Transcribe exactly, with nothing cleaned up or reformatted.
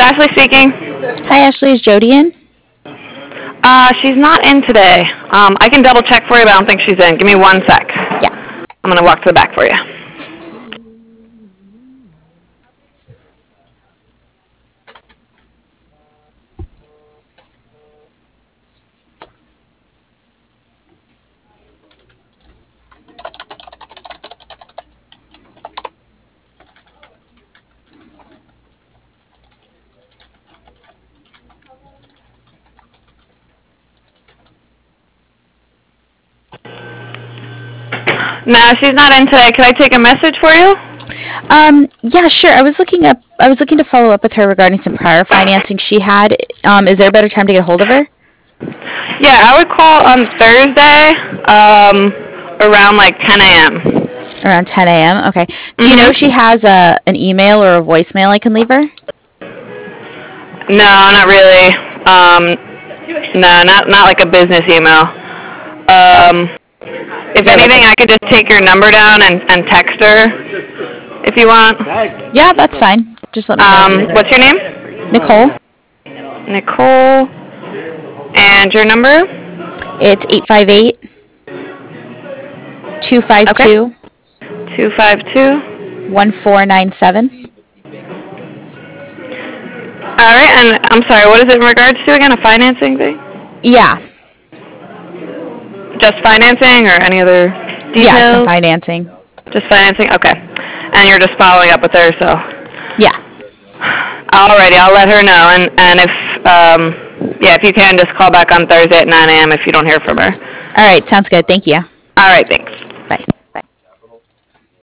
Ashley speaking. Hi, Ashley. Is Jody in? Uh, she's not in today. Um, I can double check for you, but I don't think she's in. Give me one sec. Yeah. I'm gonna walk to the back for you. No, she's not in today. Can I take a message for you? Um, yeah, sure. I was looking up. I was looking to follow up with her regarding some prior financing she had. Um, is there a better time to get a hold of her? Yeah, I would call on Thursday, um, around like ten a.m. Around ten a.m. Okay. Do Mm-hmm. you know if she has a an email or a voicemail I can leave her? No, not really. Um, no, not not like a business email. Um, if there like anything, a- I could just take your number down and, and text her if you want. Yeah, that's fine. Just let me Um, know. what's your name? Nicole. Nicole. And your number? It's eight five eight, two five two, two five two. one four nine seven. All right, and I'm sorry, what is it in regards to again? A financing thing? Yeah. Just financing or any other details? Yeah, some financing. Just financing? Okay. And you're just following up with her, so. Yeah. Alrighty, I'll let her know. And, and if, um, yeah, if you can, just call back on Thursday at nine a.m. if you don't hear from her. All right, sounds good. Thank you. All right, thanks.